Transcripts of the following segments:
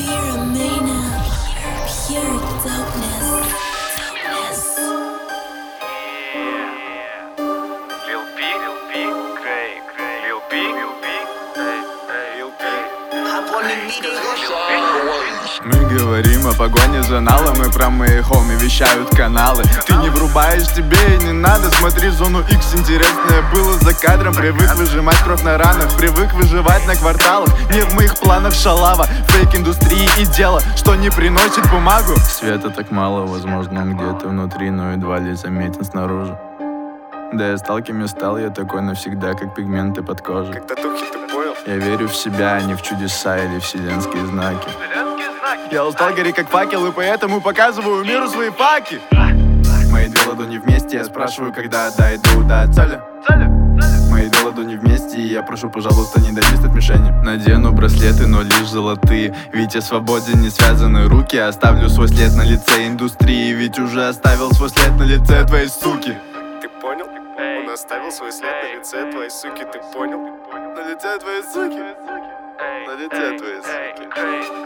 Мы говорим о погоне за налом, и про мои хоми вещают каналы. Ты не врубаешь, тебе и не надо. Смотри зону X, интересное было за кадром. Привык выжимать кровь на ранах, привык выживать на кварталах. Нет в моих планах шалава, фейк индустрии и дело, что не приносит бумагу. Света так мало, возможно, он где-то внутри, но едва ли заметен снаружи. Да я стал кем я стал, я такой навсегда, как пигменты под кожей. Как татухи, ты понял? Я верю в себя, а не в чудеса или вселенские знаки. Я устал гореть как факел, и поэтому показываю миру свои факи. Мои две ладони вместе, я спрашиваю, когда дойду до цели. Мои две ладони вместе, и я прошу, пожалуйста, не довести от мишени. Надену браслеты, но лишь золотые, ведь я свободен, не связаны руки. Оставлю свой след на лице индустрии, ведь уже оставил свой след на лице твоей суки. Ты понял? Он оставил свой след на лице твоей суки, ты понял? На лице твоей суки. На лице твоей суки.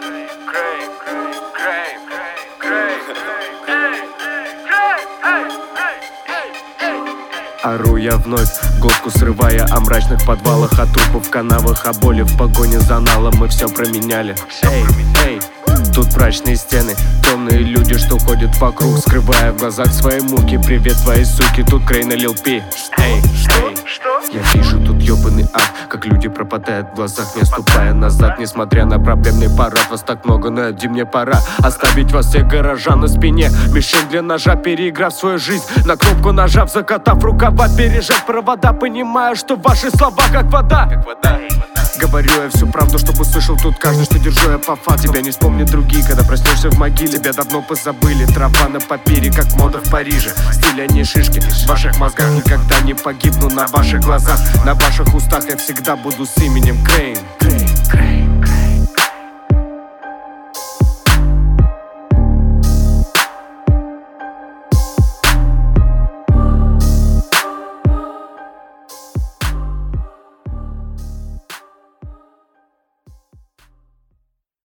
Ору я вновь, глотку срывая о мрачных подвалах, о трупах в канавах, о боли в погоне за налом. Мы все променяли. Эй, эй, тут мрачные стены, темные люди, что ходят вокруг, скрывая в глазах свои муки. Привет твоей суки, тут Крейн и Lil P. Эй, эй, я вижу тут ёбаный ад, как люди пропадают в глазах, не ступая назад. Несмотря на проблемный парад, вас так много, но один мне пора оставить вас всех горожан на спине. Мишень для ножа, переиграв свою жизнь, на кнопку нажав, закатав рукава, пережать провода, понимая, что ваши слова как вода. Говорю я всю правду, чтобы услышал тут каждый, что держу я по факту. Тебя не вспомнят другие, когда проснешься в могиле. Тебя давно позабыли, трава на папире, как мода в Париже. Стиль, а не шишки, в ваших мозгах никогда не погибну. На ваших глазах, на ваших устах я всегда буду с именем Крейн.